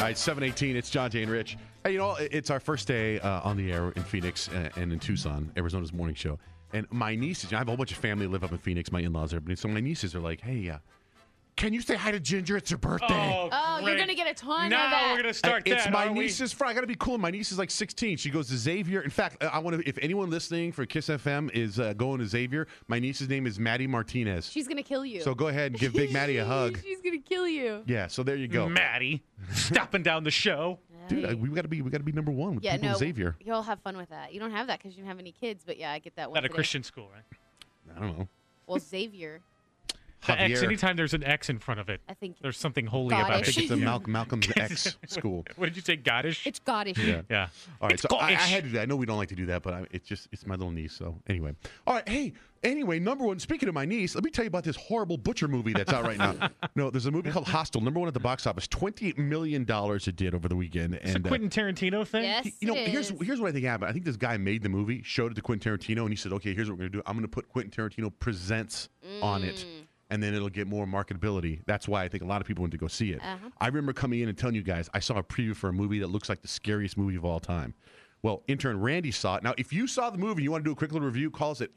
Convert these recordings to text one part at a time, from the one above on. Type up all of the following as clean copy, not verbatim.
right, 7:18. It's John, Jay, and Rich. Hey, it's our first day on the air in Phoenix and in Tucson, Arizona's morning show. And my nieces, I have a whole bunch of family live up in Phoenix. My in-laws are, so my nieces are like, "Hey, can you say hi to Ginger? It's her birthday." Oh, you're going to get a ton of that. Now we're going to start that, It's my niece's friend. I got to be cool. My niece is like 16. She goes to Xavier. In fact, I want to. If anyone listening for Kiss FM is going to Xavier, my niece's name is Maddie Martinez. She's going to kill you. So go ahead and give Big Maddie a hug. She's going to kill you. Yeah. So there you go, Maddie, stopping down the show. Dude, we got to be number one with people in Xavier. You'll have fun with that. You don't have that because you don't have any kids, but yeah, I get that one. At a Christian school, right? I don't know. Well, Xavier. The X, anytime there's an X in front of it, I think there's something holy Godish. about it. I think it's a Malcolm's X school. What did you say, Godish? it's Godish. Yeah. All right, It's so I Godish. had to do that. I know we don't like to do that, but it's my little niece. So anyway, all right. Hey, anyway, number one. Speaking of my niece, let me tell you about this horrible butcher movie that's out right now. No, there's a movie called Hostel, number one at the box office. $28 million it did over the weekend. It's and a Quentin Tarantino thing? Yes, here's what I think happened. I think this guy made the movie, showed it to Quentin Tarantino, and he said, "Okay, here's what we're gonna do. I'm gonna put Quentin Tarantino Presents on it." And then it'll get more marketability. That's why I think a lot of people went to go see it. I remember coming in and telling you guys, I saw a preview for a movie that looks like the scariest movie of all time. Well, intern Randy saw it. Now, if you saw the movie and you want to do a quick little review, call us at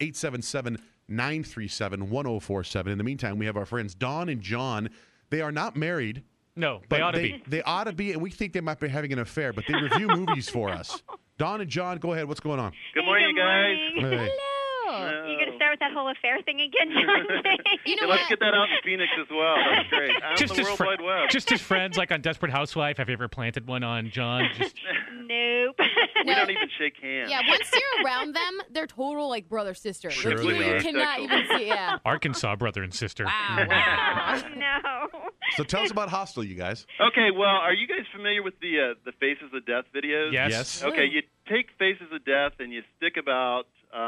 877-937-1047. In the meantime, we have our friends Dawn and John. They are not married. No, But they ought to be. They ought to be, and we think they might be having an affair, but they review movies for us. Dawn and John, go ahead. What's going on? Good morning, you guys. Hey. Hello. You going to start with that whole affair thing again, John? You know Let's what? get that out in Phoenix as well. That's great. Out in the World Wide Web. Just as friends, like on Desperate Housewife. Have you ever planted one on John? Just Nope. We don't even shake hands. Yeah, once you're around them, they're total like brother sister. Sure Like, you they are. cannot even see. Yeah. Arkansas brother and sister. Wow. No. So tell us about Hostel, you guys. Okay, well, are you guys familiar with the Faces of Death videos? Yes. Okay, you take Faces of Death and you stick about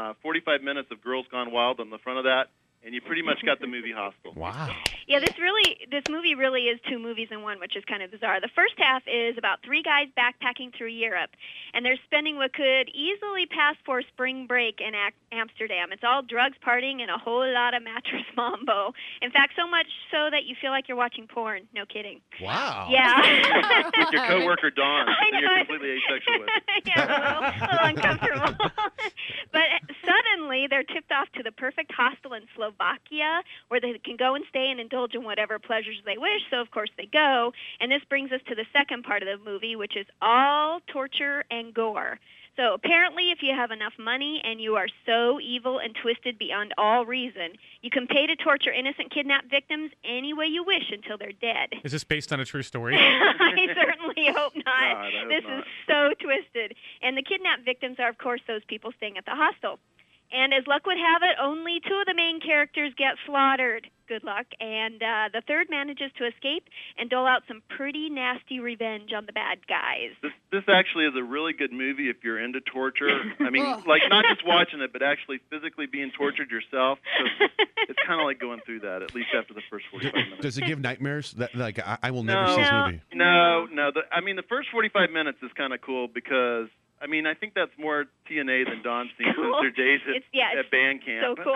45 minutes of Girls Gone Wild on the front of that, and you pretty much got the movie Hostel. Wow. Yeah, this movie really is two movies in one, which is kind of bizarre. The first half is about three guys backpacking through Europe, and they're spending what could easily pass for spring break in Amsterdam. It's all drugs, partying, and a whole lot of mattress mambo. In fact, so much so that you feel like you're watching porn. No kidding. Wow. Yeah. With your coworker Dawn, I that know. you're completely asexual with. Yeah, a little uncomfortable. But suddenly, they're tipped off to the perfect hostel in Slovakia, where they can go and stay and indulge in whatever pleasures they wish. So, of course, they go. And this brings us to the second part of the movie, which is all torture and gore. So apparently, if you have enough money and you are so evil and twisted beyond all reason, you can pay to torture innocent kidnapped victims any way you wish until they're dead. Is this based on a true story? I certainly hope not. God, I hope This not. is so twisted. And the kidnapped victims are, of course, those people staying at the hostel. And as luck would have it, only two of the main characters get slaughtered. Good luck. And the third manages to escape and dole out some pretty nasty revenge on the bad guys. This actually is a really good movie if you're into torture. I mean, like not just watching it, but actually physically being tortured yourself. So it's kind of like going through that, at least after the first 45 minutes. Does it give nightmares? I will never see this movie. No. I mean, the first 45 minutes is kind of cool because, I mean, I think that's more TNA than Dawn's seen since their days at band camp. So cool.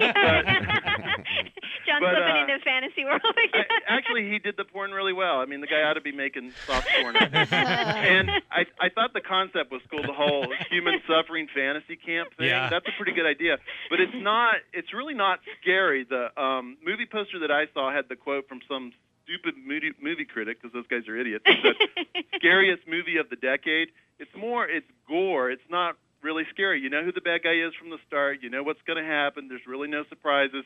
John's slipping into fantasy world. Actually, he did the porn really well. I mean, the guy ought to be making soft porn. And I thought the concept was cool, the whole human suffering fantasy camp thing. Yeah. That's a pretty good idea. But it's really not scary. The movie poster that I saw had the quote from some stupid movie critic, because those guys are idiots, that scariest movie of the decade. It's gore. It's not really scary. You know who the bad guy is from the start. You know what's going to happen. There's really no surprises.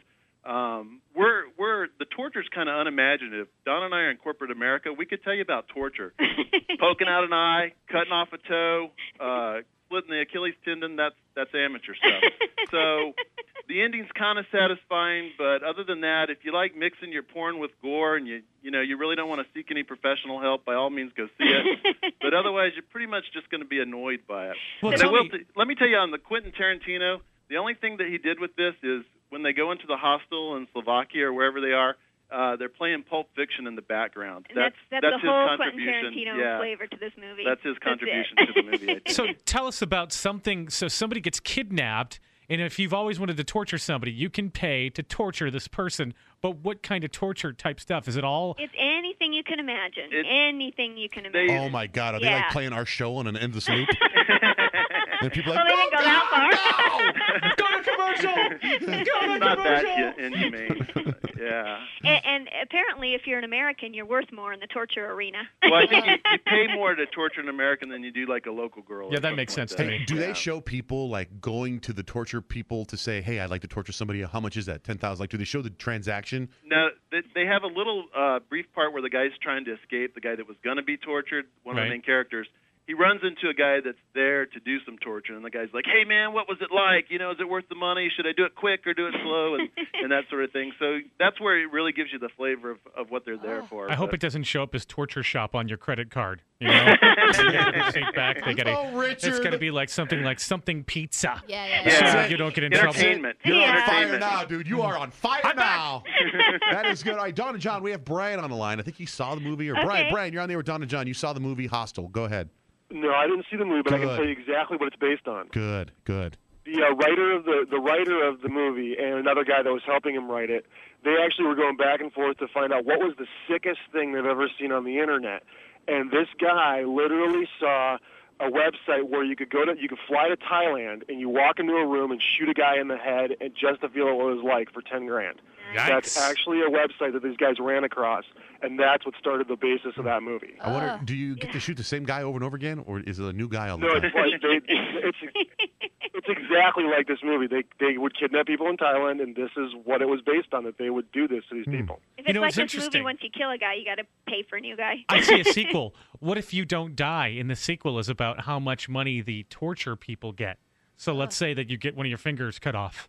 The torture's kind of unimaginative. Don and I are in corporate America. We could tell you about torture. Poking out an eye, cutting off a toe, splitting the Achilles tendon, that's amateur stuff. So the ending's kind of satisfying, but other than that, if you like mixing your porn with gore and you really don't want to seek any professional help, by all means go see it. But otherwise, you're pretty much just going to be annoyed by it. Well, And tell me- let me tell you, on the Quentin Tarantino, the only thing that he did with this is when they go into the hostel in Slovakia or wherever they are, they're playing Pulp Fiction in the background. And that's his the whole Quentin contribution. Tarantino flavor to this movie. That's his contribution it. to the movie, I think. So tell us about something. So somebody gets kidnapped, And if you've always wanted to torture somebody, you can pay to torture this person. But what kind of torture type stuff? Is it all? It's anything you can imagine. Anything you can imagine. Oh my God, are they like playing our show on an endless loop? And people are Well, like, they didn't go that far. Go to commercial! Go to Not that commercial! inhumane. Yeah. And apparently, if you're an American, you're worth more in the torture arena. Well, I think you pay more to torture an American than you do like a local girl. or Yeah, that something makes like sense to that. me. Do they show people like going to the torture people to say, "Hey, I'd like to torture somebody"? How much is that? 10,000. Like, do they show the transaction? No, they have a little brief part where the guy's trying to escape, the guy that was going to be tortured, one of Right. the main characters. He runs into a guy that's there to do some torture, and the guy's like, "Hey, man, what was it like? You know, is it worth the money? Should I do it quick or do it slow?" And that sort of thing. So that's where it really gives you the flavor of what they're there for. I hope But- it doesn't show up as torture shop on your credit card. You know, so you get the receipt back. They gotta, Oh, Richard. it's got to be like something pizza. Yeah. Yeah. So you don't get in trouble. Entertainment. You're on fire Entertainment. now, dude. You are on fire now. That is good. All right, Don and John, we have Brian on the line. I think he saw the movie. Or Okay. Brian, you're on there with Don and John. You saw the movie Hostel. Go ahead. No, I didn't see the movie, but I can Good. tell you exactly what it's based on. Good. The writer of the movie and another guy that was helping him write it, they actually were going back and forth to find out what was the sickest thing they've ever seen on the internet. And this guy literally saw a website where you could fly to Thailand and you walk into a room and shoot a guy in the head and just to feel what it was like for $10,000. That's Yikes. actually a website that these guys ran across, and that's what started the basis of that movie. I wonder, do you get to shoot the same guy over and over again, or is it a new guy all the No, time? it's like it's exactly like this movie. They would kidnap people in Thailand, and this is what it was based on, that they would do this to these people. If You it's know, like it's this interesting. movie, once you kill a guy, you got to pay for a new guy. I see a sequel. What if you don't die? And the sequel is about how much money the torture people get. So let's say that you get one of your fingers cut off.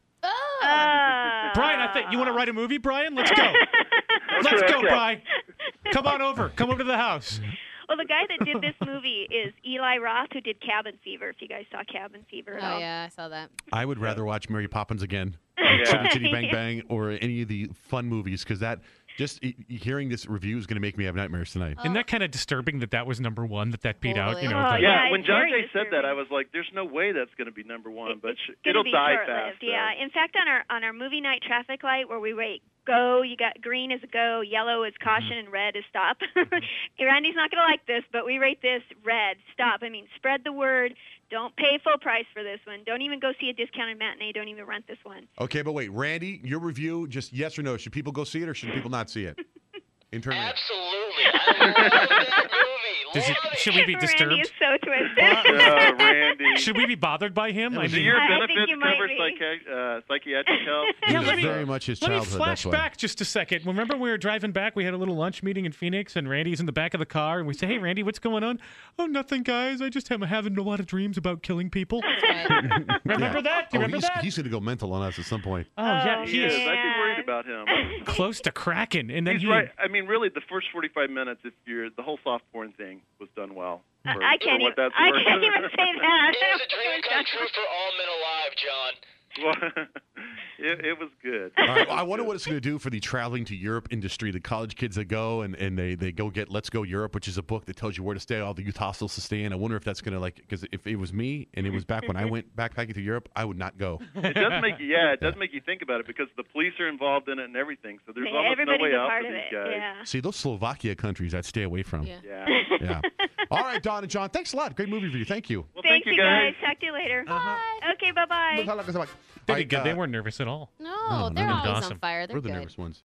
Brian, I think you want to write a movie, Brian? Let's go. Let's go, okay. Brian. Come on over. Come over to the house. Well, the guy that did this movie is Eli Roth, who did Cabin Fever. If you guys saw Cabin Fever at Oh all. yeah, I saw that. I would rather watch Mary Poppins again, Yeah. Chitty Chitty Bang Bang, or any of the fun movies, because that hearing this review is going to make me have nightmares tonight. Isn't that kind of disturbing that was number one, that beat out? Totally. You know, Oh, the- yeah. Yeah, when it's John very Jay said that, disturbing. I was like, "There's no way that's going to be number one," but It's gonna it'll be die short-lived, fast. Yeah. In fact, on our movie night traffic light where we rate go, you got green is a go, yellow is caution, and red is stop. Randy's not going to like this, but we rate this red, stop. I mean, spread the word. Don't pay full price for this one. Don't even go see a discounted matinee. Don't even rent this one. Okay, but wait, Randy, your review, just yes or no. Should people go see it, or should people not see it? Intern Randy. Absolutely. I love that movie. should we be Randy disturbed? is so twisted. Randy. Should we be bothered by him? I Do mean, your I think benefits you might cover be. psychiatric help? It Yeah, was let me- very much his let me childhood. flash That's why. back just a second. Remember we were driving back, we had a little lunch meeting in Phoenix, and Randy's in the back of the car, and we say, "Hey, Randy, what's going on?" "Oh, nothing, guys. I just am having a lot of dreams about killing people." Right. Remember that? Do you remember that? He's going to go mental on us at some point. Oh, yeah, He he is. is I'd be worried about him. close to cracking, and then He's right. I mean, really, the first 45 minutes, the whole soft porn thing was done well. For, I can't for what even. that's I worth. can't even say that. It was a dream come true for all men alive, John. Well, it was good. All right, well, I wonder what it's going to do for the traveling to Europe industry. The college kids that go and they go get Let's Go Europe, which is a book that tells you where to stay, all the youth hostels to stay in. I wonder if that's going to because if it was me and it was back when I went backpacking to Europe, I would not go. It does make you, it does make you think about it because the police are involved in it and everything. So there's almost no Everybody's way a out part for of these it. guys. Yeah. See, those Slovakia countries I'd stay away from. Yeah. Yeah. Yeah. All right, Don and John, thanks a lot. Great movie review. Thank you. Well, Thanks, thank you guys. Talk to you later. Bye. Okay, bye-bye. They did good. They weren't nervous at all. No, they're no, always awesome. on fire. They're We're the good. nervous ones.